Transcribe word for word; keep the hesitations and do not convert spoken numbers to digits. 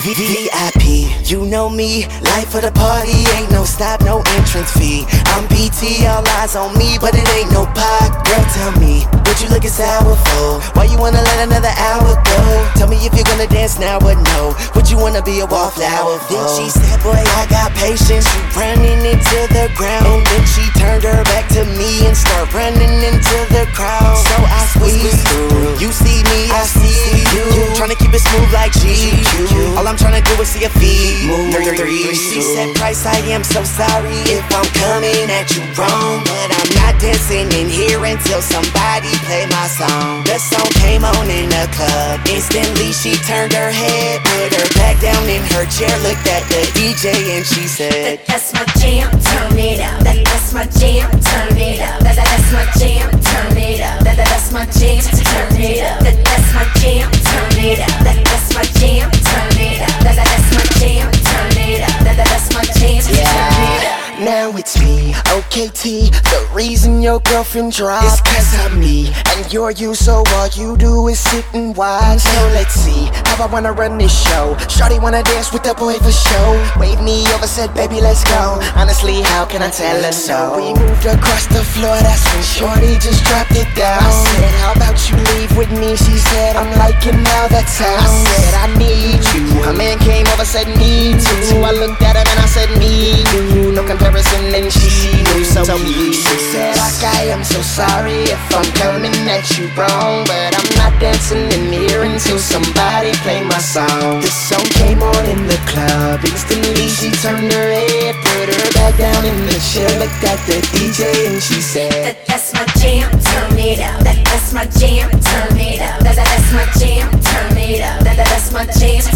V I P, you know me, life of the party, ain't no stop, no entrance fee. I'm P T, all eyes on me, but it ain't no pot. Girl, tell me, what you looking sour for? Why you wanna let another hour go? Tell me if you're gonna dance now or no. Would you wanna be a wallflower for? Then she said, boy, I got patience. She running into the ground, and then she turned her back to me and start running into the crowd. So I squeeze through. You see me, I see you. Tryna keep it smooth like G Q. All I'm tryna do is see a feet move. Three, she said, Price, I am so sorry if I'm coming at you wrong, but I'm not dancing in here until somebody play my song. The song came on in the club. Instantly she turned her head, put her back down in her chair, looked at the D J and she said, That's my jam, turn it up. That, that's my jam, turn it up. That, that, that's my jam, turn it up. That, that, that's my jam, turn it up. That, that's my jam, turn it up. That, that's my jam, turn it up. That, that, that's my jam, turn it up. That, that, that's my jam, turn it up. Now it's me, O K T. The reason your girlfriend dropped is cause I'm me, and you're you, so all you do is sit and watch. So let's see how I wanna run this show. Shorty wanna dance with the boy for show. Wave me over, said baby let's go. Honestly, how can I tell her so? We moved across the floor, that's when Shorty just dropped it down. I said, how about you leave with me? She said, I'm liking how that sounds. I said, I need you. A man came over, said me too. I looked at him and I said, me too. No comparison, and she knew. So she said, like, I am so sorry if I'm coming at you wrong, but I'm not dancing in here until somebody play my song. The song came on in the club. Instantly she turned her head, put her back down in the chair, looked at the D J and she said, That, that's my jam, turn it up. That, that's my jam, turn it up. That, that, that's my jam, turn it up. That, that, that's my jam.